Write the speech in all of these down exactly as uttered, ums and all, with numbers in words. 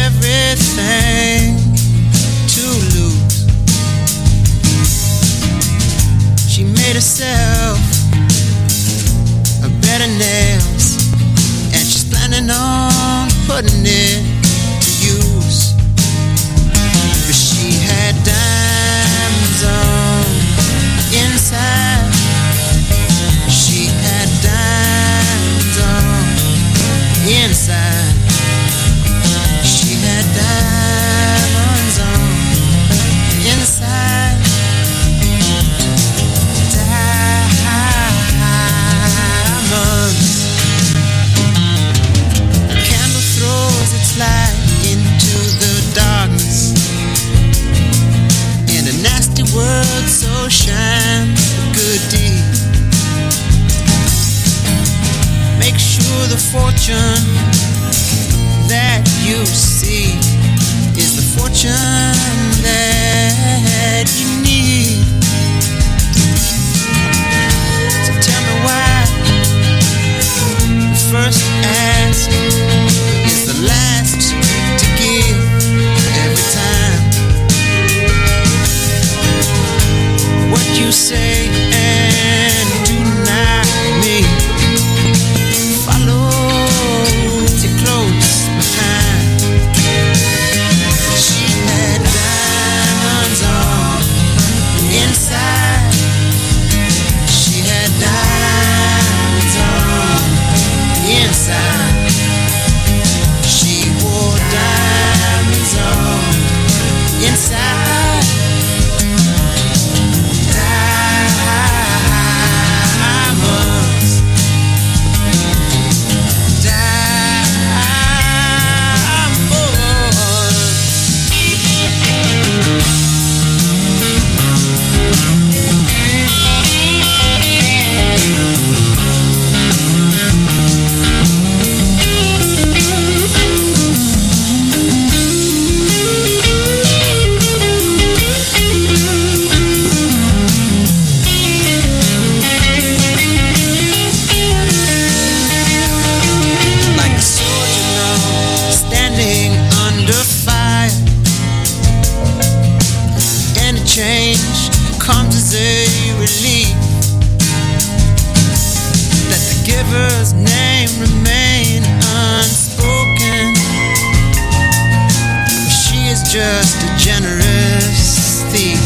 everything to lose. She made herself a bed of nails, and she's planning on putting it to use. But she had diamonds on inside. She had diamonds on inside. She had diamonds on inside. Diamonds. A candle throws its light into the darkness, and a nasty word so shines a good deed. Make sure the fortune that you see is the fortune that you need. So tell me why the first ask is the last to give every time. What you say and do not mean. Follow too close behind. She had diamonds on inside. She had diamonds on inside. She wore diamonds on inside. Diamonds. Like a soldier now, standing under fire. Any change comes as a relief. Let the giver's name remain unspoken. She is just a generous thief.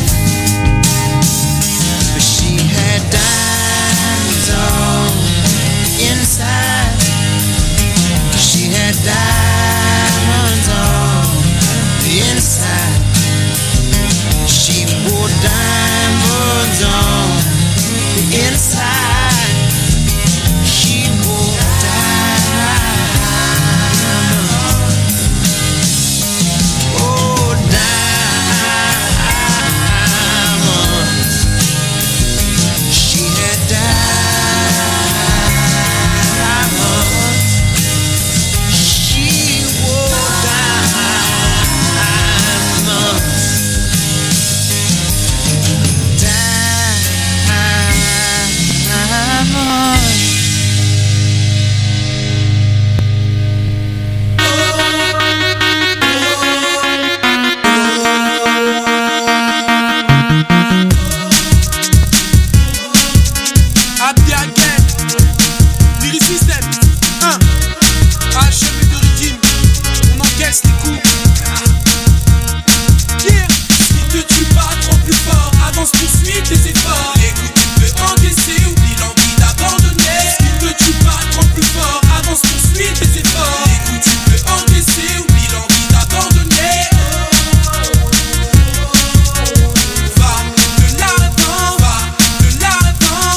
But she had diamonds on inside. She had diamonds on the inside. She wore diamonds on the inside. She wore diamonds. Oh, diamonds. She had diamonds. She wore diamonds. Diamonds. Abdi again, Lyric System, hein, achevé de rythme, on encaisse les coups. Yeah, si te tue pas, trop plus fort, avance, poursuis tes efforts. Écoute, tu peux encaisser, oublie l'envie d'abandonner. Si te tue pas, trop plus fort, avance, poursuis tes efforts. Écoute, tu peux encaisser, oublie l'envie d'abandonner. Va de l'avant, va de l'avant.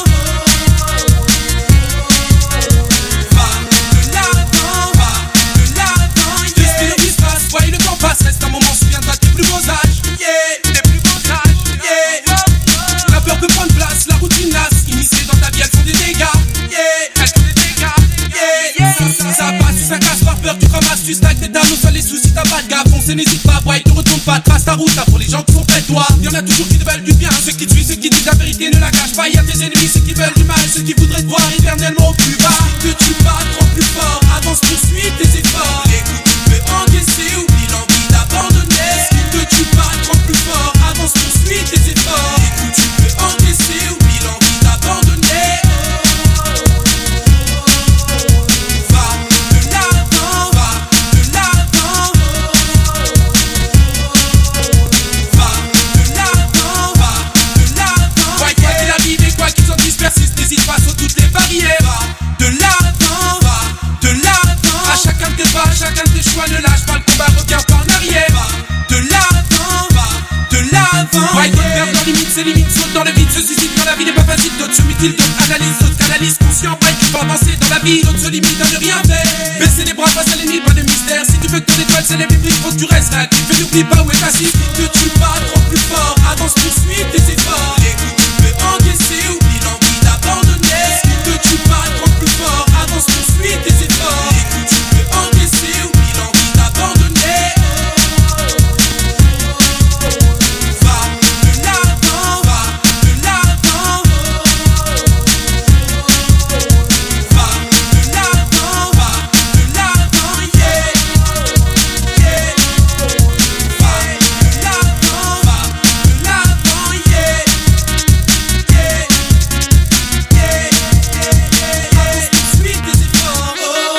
Va de l'avant, va de l'avant. Respire, il se passe, voyez le temps passe. Reste un moment, souviens-toi de tes plus beaux âges. Yeah, tes plus beaux âges. Yeah, la peur peut prendre place, la routine lasse. Initiée dans ta vie, elles font des dégâts. Yeah, elles font des dégâts. Yeah, yeah. Ça passe, si ça casse par peur, tu ramasses, tu stacks tes dames, non, les soucis, t'as pas de gaffe. Foncez, n'hésite pas, boy, te retourne pas, trace ta route, là pour les gens qui font près de toi. Y'en a toujours qui te veulent du bien, ceux qui te suivent, ceux qui disent la vérité, ne la cachent pas. Y'a tes ennemis, ceux qui veulent du mal, ceux qui voudraient te voir éternellement au plus bas. Si te tue pas, trop plus fort, avance, poursuis tes efforts. Écoute, tu peux encaisser, oublie l'envie en bas, regarde pas en arrière. De l'avant, de l'avant. Ouais, d'autres perdent leurs limites, ses limites sautent dans le vide, se suicident quand la vie n'est pas facile. D'autres se mutilent, d'autres analysent, d'autres canalisent. Conscient, ouais, qu'il faut avancer dans la vie. D'autres se limitent à ne rien faire. Baisser les bras face à l'ennemi, pas de mystère. Si tu veux que ton étoile s'élève les prix, faut que tu restes réactif. Et n'oublie pas où est passif. Ne tue pas trop plus fort, avance, poursuis tes efforts. Les coups tu peux encaisser, oublie l'envie d'abandonner. Ne tue pas trop plus fort, avance, poursuis tes efforts. Les coups tu peux encaisser, oublie l'envie d'abandonner. Va de l'avant, va de l'avant. Va de l'avant, va de l'avant, yeah, yeah. Va de l'avant, va de l'avant, yeah, yeah, yeah, yeah. Avance, poursuis tes efforts.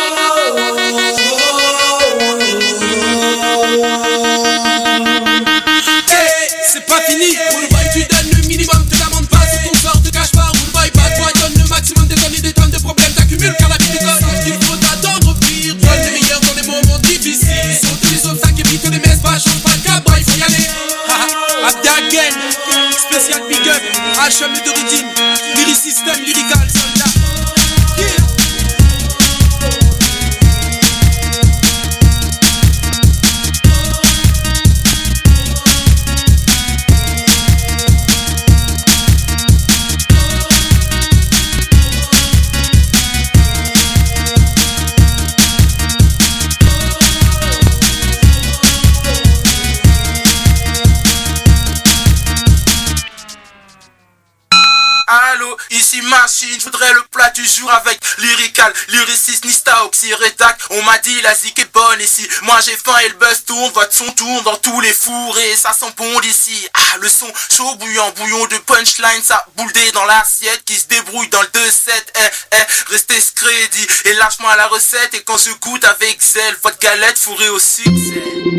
Hey, c'est pas fini. Roulboy, tu donnes le minimum, te lamente pas sur ton sort, te cache pas. Roulboy, bad boy, donne le maximum des tonnes et des tonnes de problèmes. T'accumules car la vie te donne. Il faut t'attendre au pire. Donne les meilleurs dans les moments difficiles. Saute les obstacles, évite les messes, pas change pas de cap, il faut y aller. Haha, Abda again. Spécial big up. H M d'origine. Lyric system, lyrical soldat. Yeah. Allô, ici Machine, je voudrais le plat du jour avec lyrical, lyriciste, Nista, Oxy, Rédac. On m'a dit la zik est bonne ici. Moi j'ai faim et le buzz tourne, votre son tourne dans tous les fours et ça sent bon d'ici. Ah, le son chaud bouillant, bouillon de punchline, ça bouledé dans l'assiette qui se débrouille dans le deux sept. Eh, eh, restez ce crédit et lâche-moi la recette et quand je goûte avec zèle, votre galette fourrée au succès.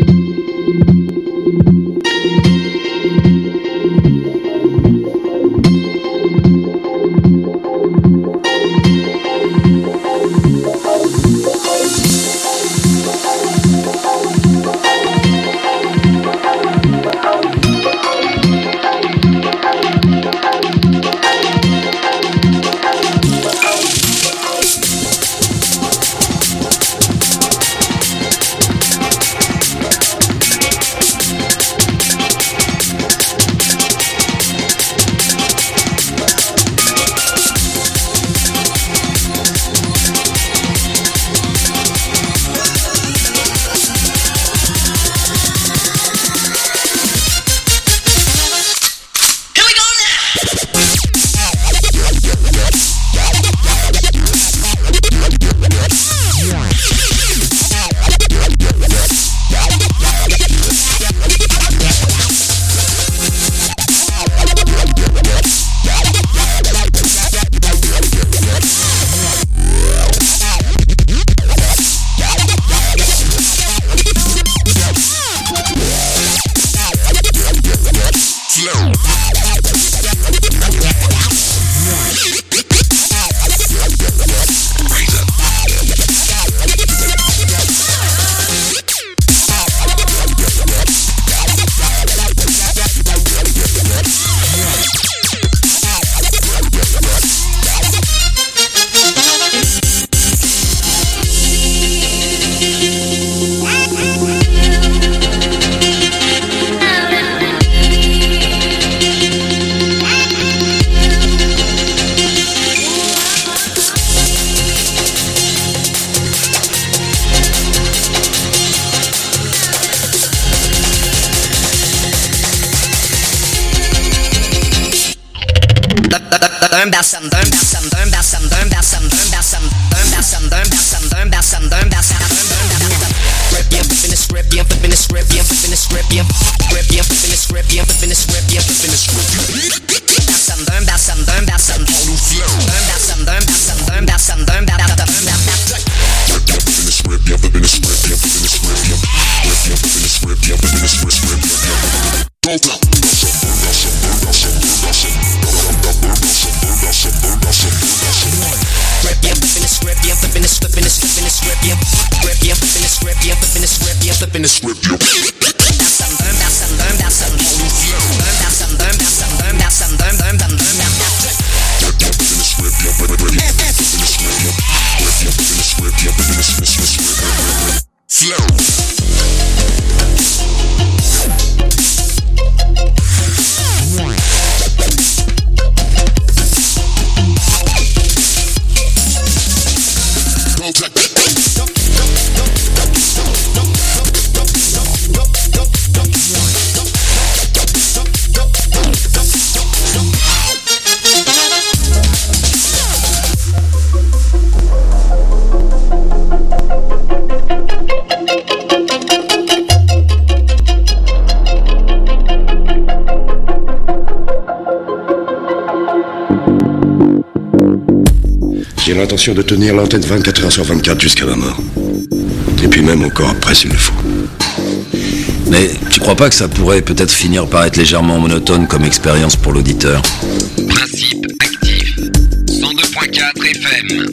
Dum bassam dum bassam dum bassam dum bassam dum bassam dum bassam dum bassam dum bassam dum bassam dum bassam Grip yeah flip in the script yeah flip in the script yeah flip in the script yeah grip yeah flip in the script yeah flip in the script yeah flip in the script bassam dum bassam dum bassam total flow dum bassam dum bassam dum bassam dum bassam dum bassam Grip yeah flip in the script yeah flip in the script yeah flip in the script yeah grip yeah flip in the script yeah flip in the script script yeah Don't flop bassam bassam bassam bassam Grip yeah, flip in the script, yeah, flip in the script, in the script, in the script, yeah. Grip yeah, flip in the script, yeah, flip in the script, yeah, flip flipping the script. J'ai l'intention de tenir l'antenne vingt-quatre heures sur vingt-quatre jusqu'à ma mort. Et puis même encore après s'il le faut. Mais tu crois pas que ça pourrait peut-être finir par être légèrement monotone comme expérience pour l'auditeur? Principe actif. cent deux point quatre F M.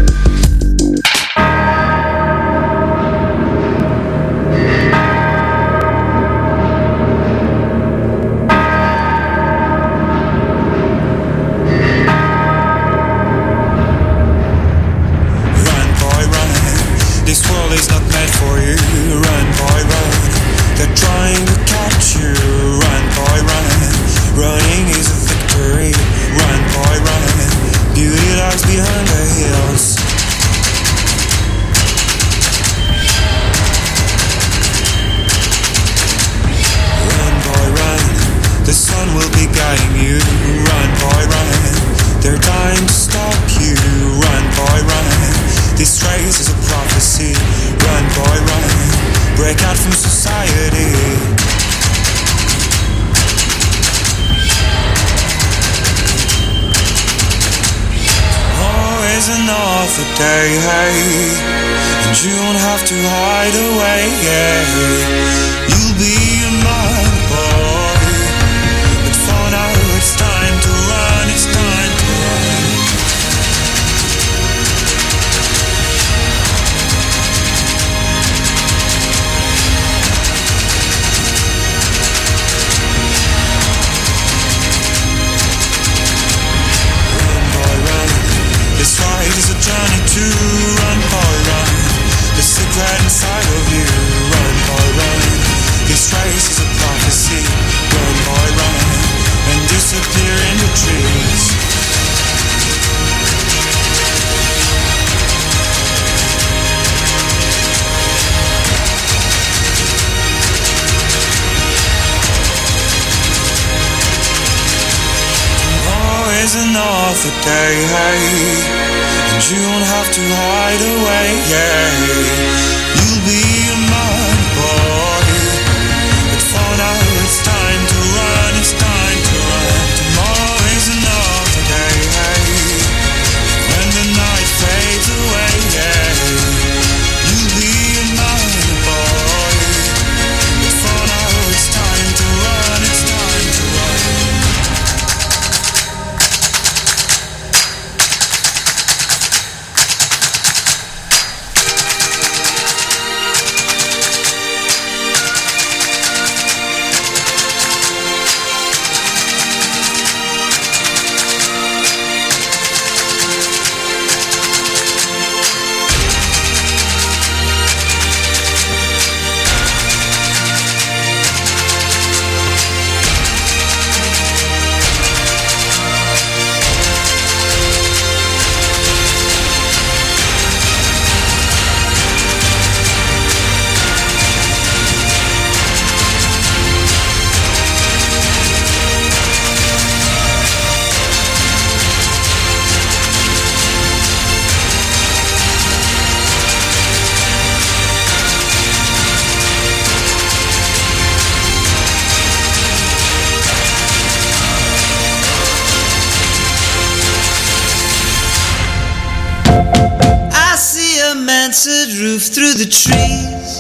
Roof through the trees.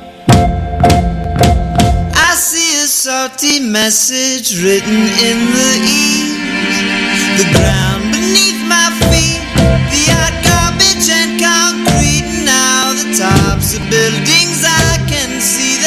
I see a salty message written in the eaves. The ground beneath my feet, the hot garbage and concrete. Now the tops of buildings I can see.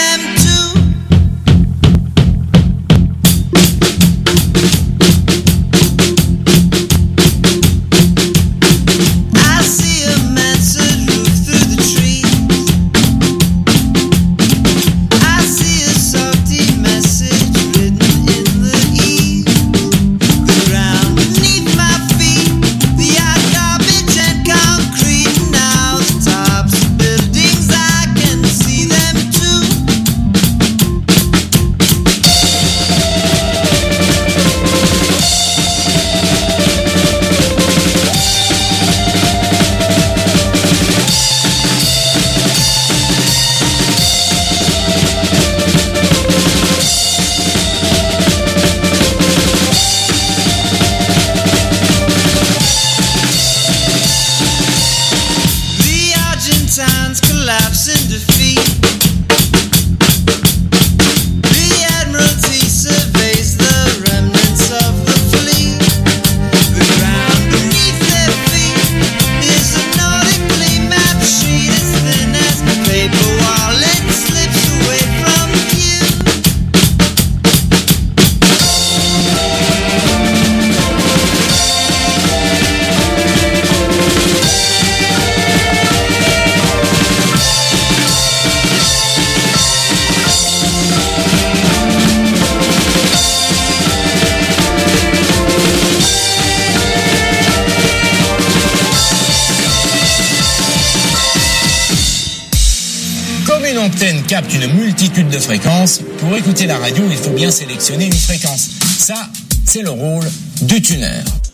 capte une multitude de fréquences. Pour écouter la radio, il faut bien sélectionner une fréquence. Ça, c'est le rôle du tuner.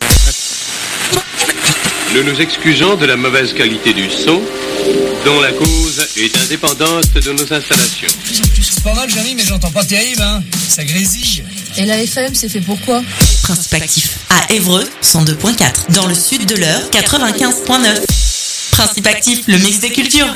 Nous nous excusons de la mauvaise qualité du son, dont la cause est indépendante de nos installations. C'est pas mal, Jérémy, mais j'entends pas terrible, hein. Ça grésille. Et la F M, c'est fait pour quoi? Principe actif. À Évreux, cent deux point quatre. Dans le sud de l'Eure, quatre-vingt-quinze point neuf. Principe actif, le mix des cultures.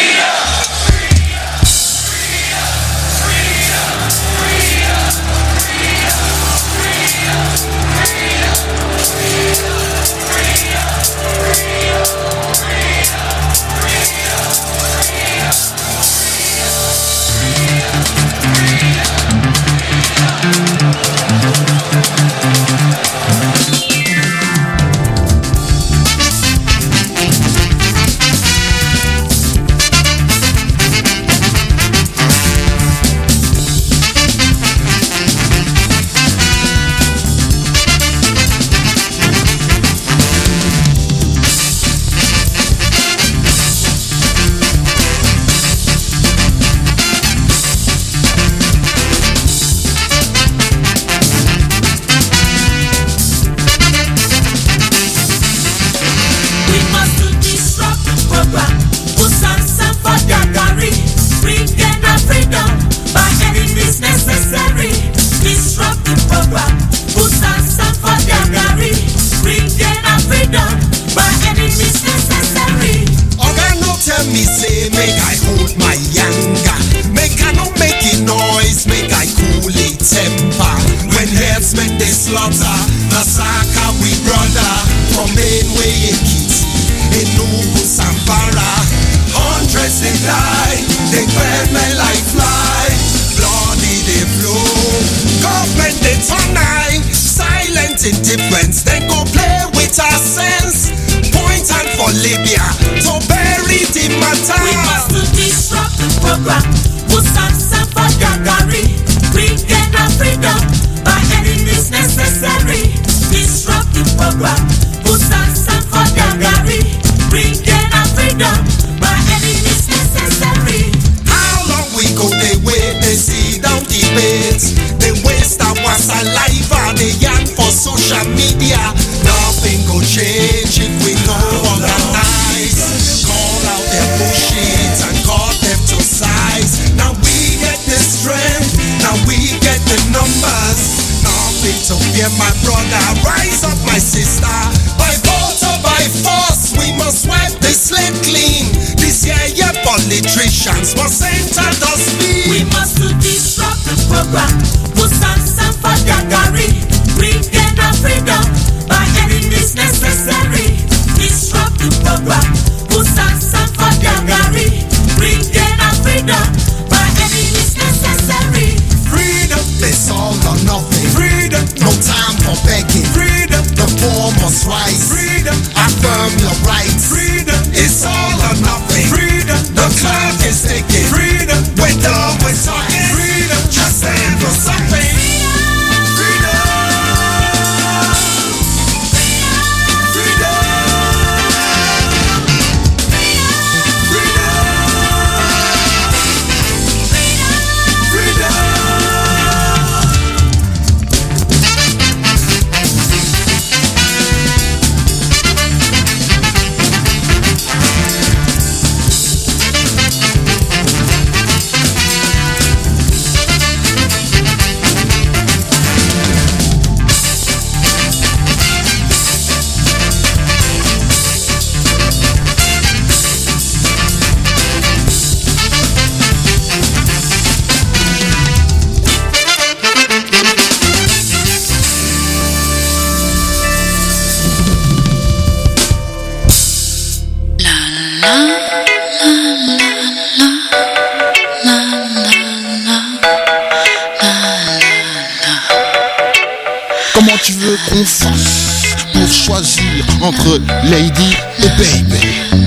Comment tu veux qu'on fasse pour choisir entre Lady et Baby?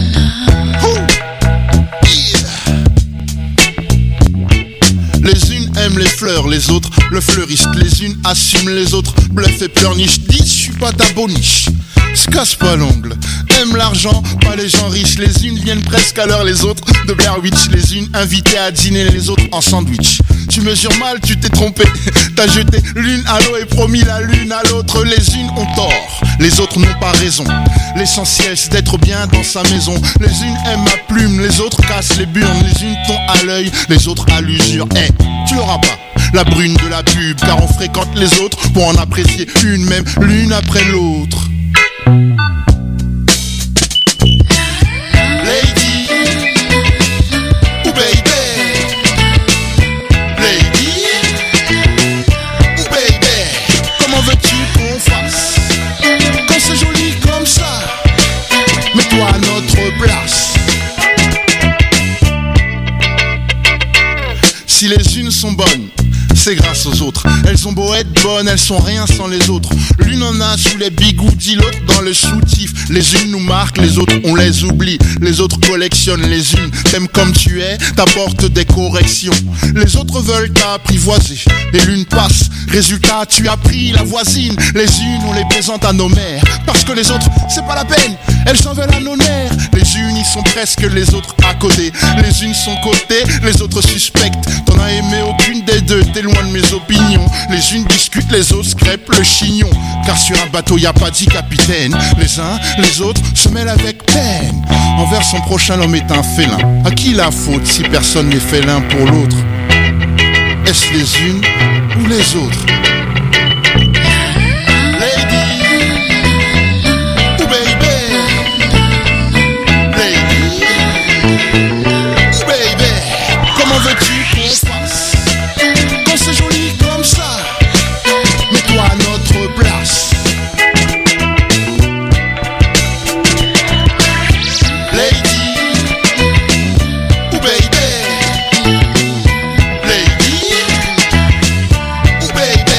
Oh, yeah. Les unes aiment les fleurs, les autres le fleurissent. Les unes assument, les autres bluffent et pleurnichent. Dis, je suis pas ta boniche. se casse pas l'ongle. Aime l'argent, pas les gens riches. Les unes viennent presque à l'heure, les autres de Blair Witch. Les unes invitées à dîner, les autres en sandwich. Tu mesures mal, tu t'es trompé. T'as jeté l'une à l'eau et promis la lune à l'autre. Les unes ont tort, les autres n'ont pas raison. L'essentiel c'est d'être bien dans sa maison. Les unes aiment ma plume, les autres cassent les burnes. Les unes t'ont à l'œil, les autres à l'usure. Eh, hey, tu l'auras pas, la brune de la pub, car on fréquente les autres pour en apprécier une même, l'une après l'autre. Lady ou baby, lady ou baby, comment veux-tu qu'on fasse quand c'est joli comme ça? Mets-toi à notre place. Si les unes sont bonnes, c'est grâce aux autres. Elles ont beau être bonnes, elles sont rien sans les autres. L'une en a sous les bigoudis, l'autre dans le soutif. Les unes nous marquent, les autres on les oublie. Les autres collectionnent, les unes t'aiment comme tu es, t'apportent des corrections. Les autres veulent t'apprivoiser et l'une passe. Résultat, tu as pris la voisine. Les unes on les présente à nos mères, parce que les autres c'est pas la peine, elles en veulent à nos nerfs. Les unes ils sont presque, les autres à côté. Les unes sont cotées, les autres suspectes. T'en as aimé aucune des deux, t'es loin de mes opinions. Les unes discutent, les autres crêpent le chignon. Car sur un bateau y a pas dix capitaines. Les uns, les autres se mêlent avec peine. Envers son prochain l'homme est un félin. À qui la faute si personne n'est félin pour l'autre? Est-ce les unes ou les autres? Baby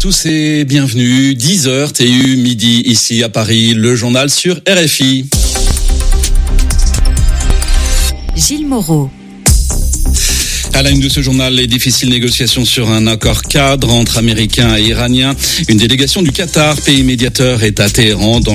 tous et bienvenue. dix heures T U midi ici à Paris, le journal sur R F I. Gilles Moreau. À la une de ce journal, les difficiles négociations sur un accord cadre entre Américains et Iraniens. Une délégation du Qatar, pays médiateur, est à Téhéran dans